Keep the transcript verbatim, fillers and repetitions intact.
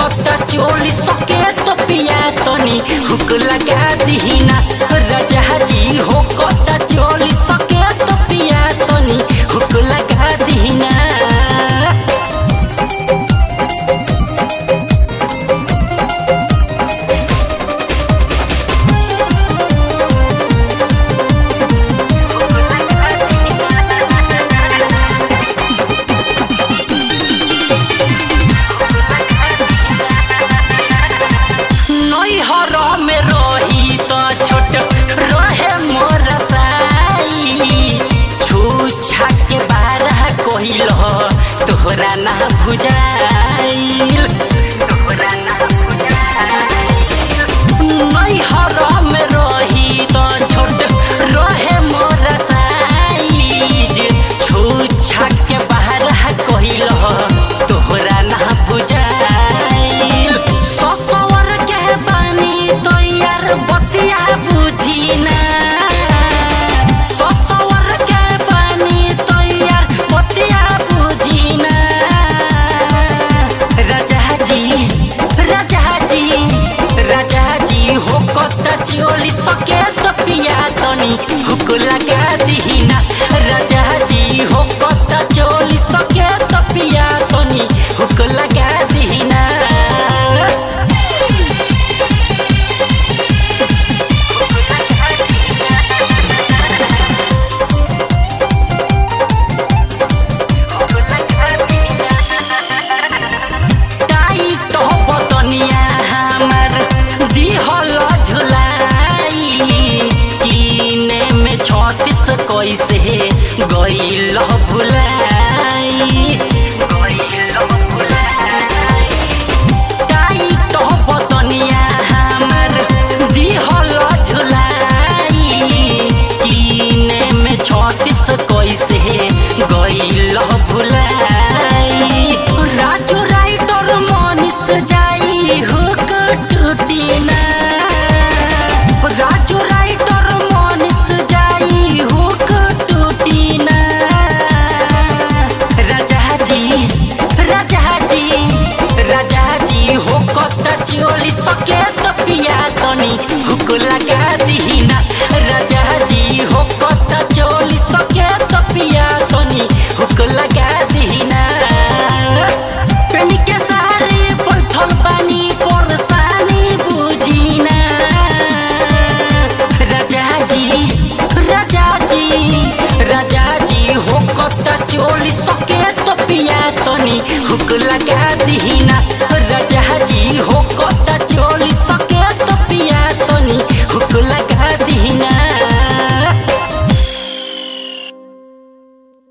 कता चोली सके तो पिया तनी हुक लगा दीना राजा जी हो कता चोली सके तो पिया तनी हुक लगा दीना। तोहरा ना भुजाइल तोहरा ना भुजाइल नैहर में रही तो छोट रहे मोर साइज छूछा के बाहर कहिल तोहरा ना भुजाइल ससुर के बानी तो यार बतिया बुझी ना ससुर के बानी तो यार बतिया चोली सके तो पिया तनी हुक लगा दीना राजा जी हो कता चोली सके तो पिया तनी हुक लगा दीना। टाइट हो बतनिया हमार दिहल कैसे गइल भुलाई टाइट बतनिया हमार दिहल झुलाई कीने में छत्तीस कैसे गइल भुलाई राजू राइटर मनीष जाई हुक टूटी ना राजू राइटर मनीष जाई हुक टूटी ना राजा जी राजा जी राजा जी हो कता चोली सके तो पिया तनी हुक लगा दीना राजा जी हो कता चोली सके तो पिया तनी हुक लगा दीना। पेन के सारी बैठल बानी परेशानी बुझीना राजा जी राजा जी राजा जी हो कता चोली सके तो पिया तनी हुक लगा दीना राजा जी हो